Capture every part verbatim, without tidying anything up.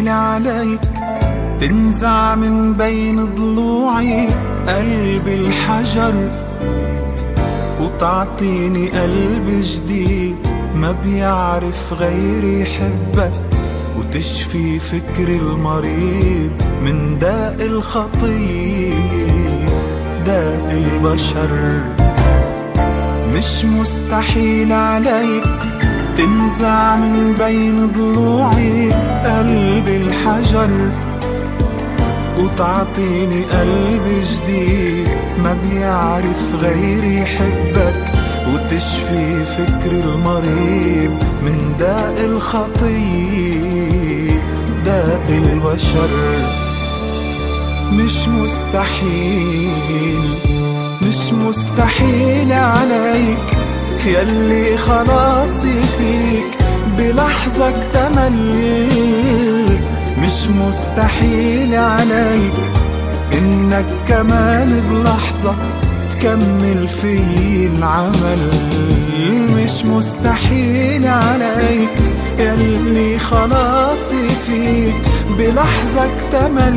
عليك تنزع من بين ضلوعي قلب الحجر، وتعطيني قلب جديد ما بيعرف غيري يحبك، وتشفي فكري المريض من داء الخطية داء البشر. مش مستحيل عليك تنزع من بين ضلوعي قلب الحجر، وتعطيني قلب جديد ما بيعرف غيري يحبك، وتشفي فكري المريض من داء الخطية داء البشر. مش مستحيل مش مستحيل عليك يلي خلاصي فيك بلحظة اكتمل. مش مستحيل عليك انك كمان بلحظة تكمل في العمل. مش مستحيل عليك يلي خلاصي فيك بلحظة اكتمل.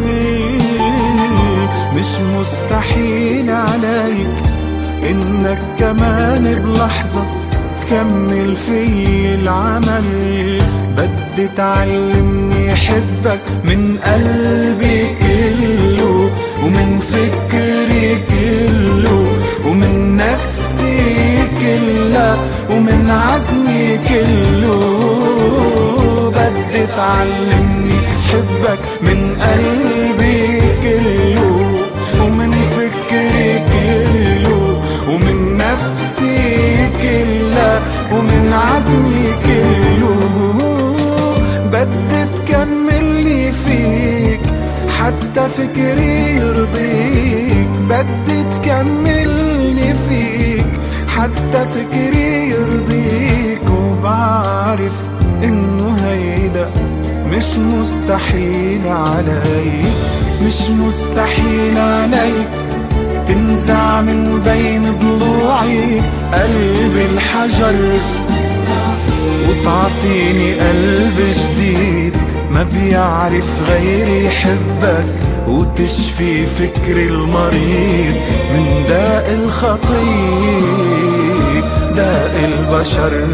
مش مستحيل عليك انك كمان بلحظة تكمل في العمل. بدي تعلمني حبك من قلبي كله، ومن فكري كله، ومن نفسي كلها، ومن عزمي كله. بدي تعلمني حبك من قلبي كله، ومن فكري كله، ومن نفسي كلها، ومن عزمي كله. بدي تكملني فيك حتى فكري يرضيك. بدي تكملني فيك حتى فكري يرضيك. وبعرف انه هيدا مش مستحيل عليك. مش مستحيل عليك تنزع من بين ضلوعي قلب الحجر، وتعطيني قلب جديد ما بيعرف غيري يحبك، وتشفي فكري المريض من داء الخطية داء البشر.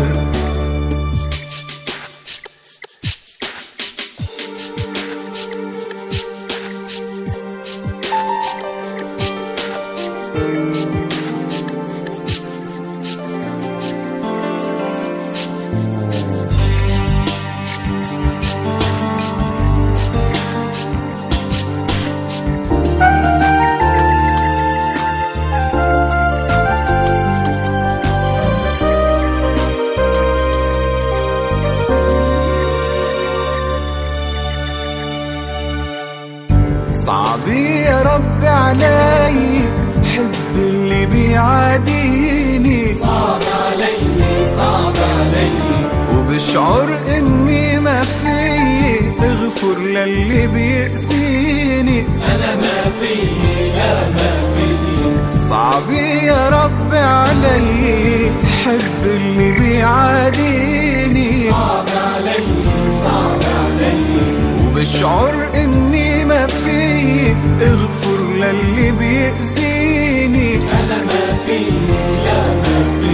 صعب يا رب علي حب اللي بيعاديني. صعب علي صعب علي وبشعر اني ما في اغفر للي بيأذيني. انا ما في لا ما في. صعب يا رب علي حب اللي بيعاديني. صعب علي صعب علي وبشعر اني ما في اغفر للي بيأذيني. انا ما في لا ما في.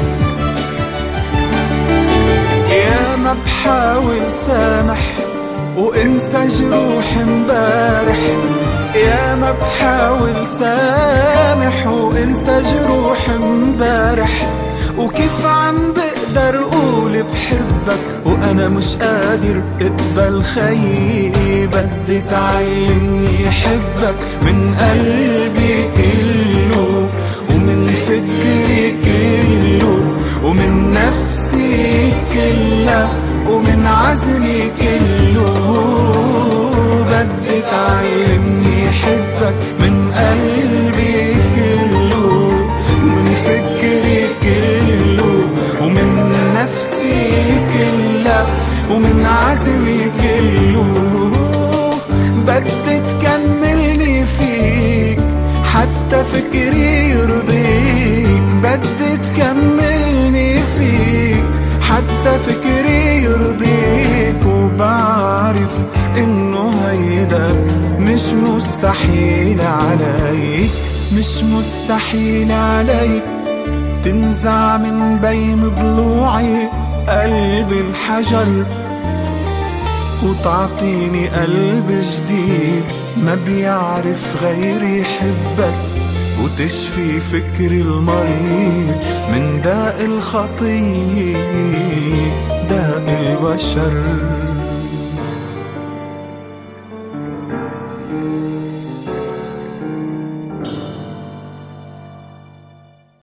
يا ما بحاول سامح وانسى جروح امبارح. يا ما بحاول سامح وانسى جروح امبارح. وكيف عم بقدر اقول بحبك وانا مش قادر اقبل خيي. بدي تعلمني حبك من قلبي كله، ومن فكري كله، ومن نفسي كلها، ومن عزمي كله. بدي تعلمني حبك من قلبي كله، ومن فكري كله، ومن نفسي كلها، ومن عزمي كله. بدي تكملني فيك حتى فكري يرضيك. بدي تكملني فيك حتى فكري يرضيك. وبعرف إن مستحيل عليك، مش مستحيل عليك تنزع من بين ضلوعي قلب الحجر، وتعطيني قلب جديد ما بيعرف غير يحبك، وتشفي فكري المريض من داء الخطية داء البشر.